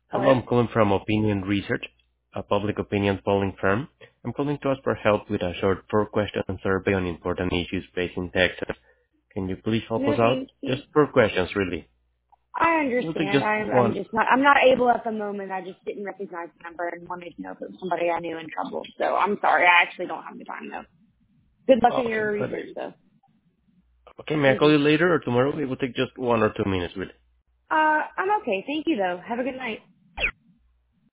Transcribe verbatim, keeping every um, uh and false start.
Hello, Hello? I'm calling from Opinion Research, a public opinion polling firm. I'm calling to ask for help with a short four-question survey on important issues facing Texas. Can you please help No, us out? thank you. Just four questions, really. I It will take understand. just I'm, I'm one. just not, I'm not able at the moment. I just didn't recognize the number and wanted to know if it was somebody I knew in trouble. So I'm sorry. I actually don't have the time though. Good luck Oh, in okay, your but research though. okay, may I Thank call you. you later or tomorrow? It will take just one or two minutes, really. Uh, I'm okay. Thank you though. Have a good night.